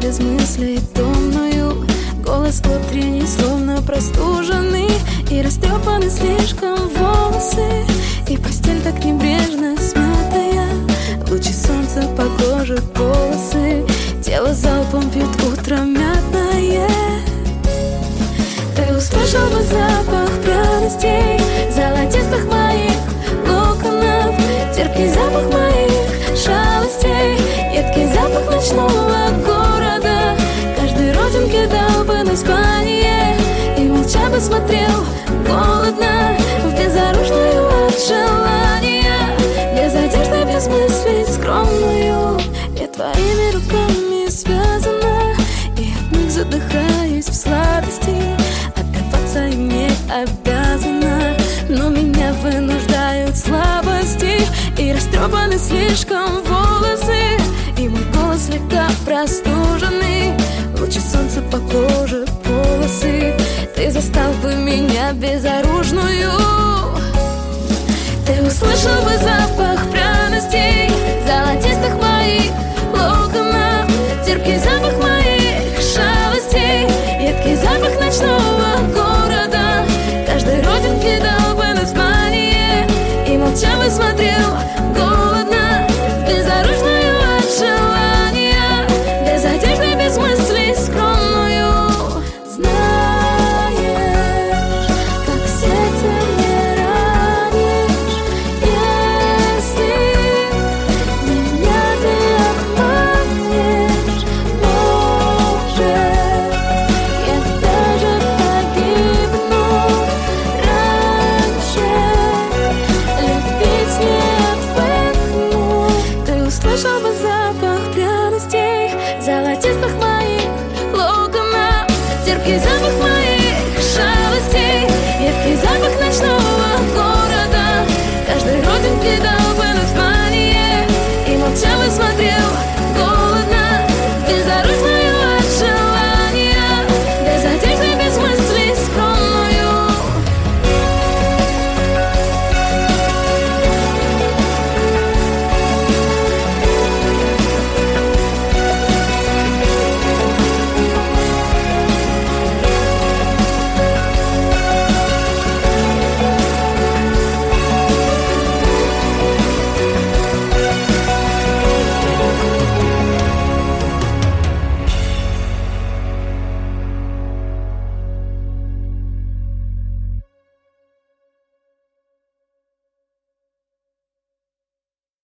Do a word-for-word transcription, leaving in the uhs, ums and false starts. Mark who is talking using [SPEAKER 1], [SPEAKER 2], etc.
[SPEAKER 1] без мыслей томную. Голос утренний, словно простуженный, и растрепаны слишком волосы, и постель так небрежно смятая. Лучи солнца по коже полосы, тело залпом пьют утро мятное. Ты услышал бы запах пряностей, золотистых моих локонов, терпкий запах моих шалостей, едкий запах ночного города. Каждой родинке дал бы название, и молча бы смотрел голодно в безоружную от желания, без одежды, без мыслей скромную. Я твоими руками связана, и от них задыхаюсь в сладости. Отдаваться им не обязана, но меня вынуждают слабости, и растрепаны слишком волосы, и мой голос слегка простуженный. Лучи солнца по коже полосы, ты застал бы меня безоружную. Ты услышал бы запах пряностей,